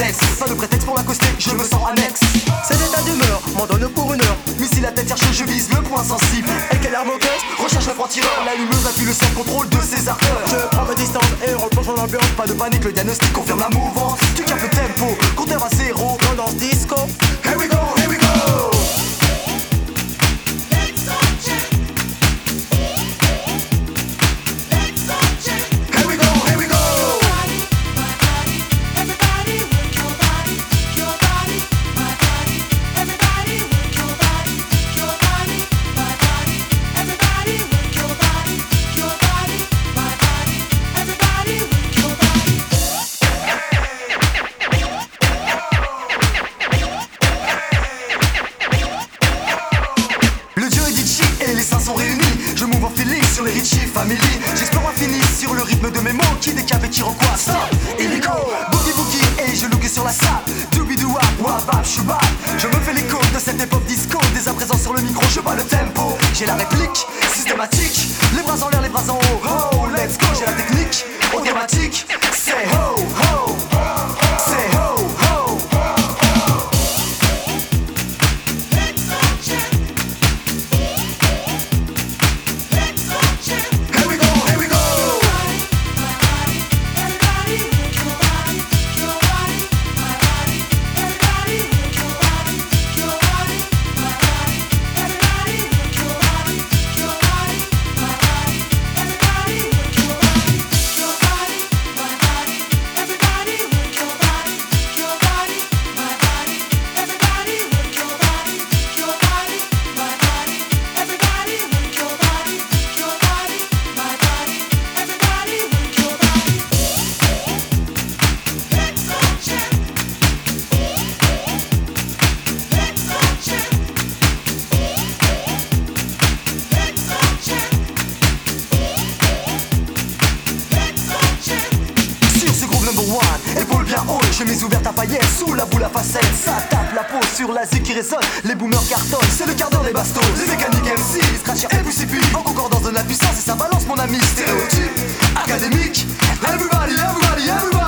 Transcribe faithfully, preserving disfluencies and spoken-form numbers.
l'index. Pas de prétexte pour l'accoster, je me sens annexe. Cet état d'humeur m'en donne pour une heure. Mais si la tête cherche, je vise le point sensible. Et quelle arme moqueuse, recherche le franc-tireur. L'allumeuse appuie le self-control de ses ardeurs. Je prends ma distance et replonge mon ambiance. Pas de panique, le diagnostic confirme la mouvance. Tu captes le tempo, compteur à zéro. Tendance disco. Here we go, here we go. Sont réunis, je move en feeling sur les Richie Family. J'explore infini sur le rythme de mes mots qui décape et qui recoie. Stop, illico, boogie boogie et je look sur la salle. Doobie-doo wap, wap wap, chouba. Je me fais l'écho de cette époque disco. Dès à présent sur le micro, je bats le tempo. J'ai la réplique, systématique. Les bras en l'air, les bras en haut. Oh, let's go, j'ai la technique, automatique. C'est ho, ho, c'est ho, ho. Épaule bien haut, chemise ouverte à paillettes. Sous la boule à facettes, ça tape la peau sur la zik qui résonne. Les boomers cartonnent, c'est le quart d'heure des bastos. Les mécaniques M C, scratcher et puis c'est puis en concordance de la puissance et ça balance mon ami. Stéréotype, académique. Everybody, everybody, everybody.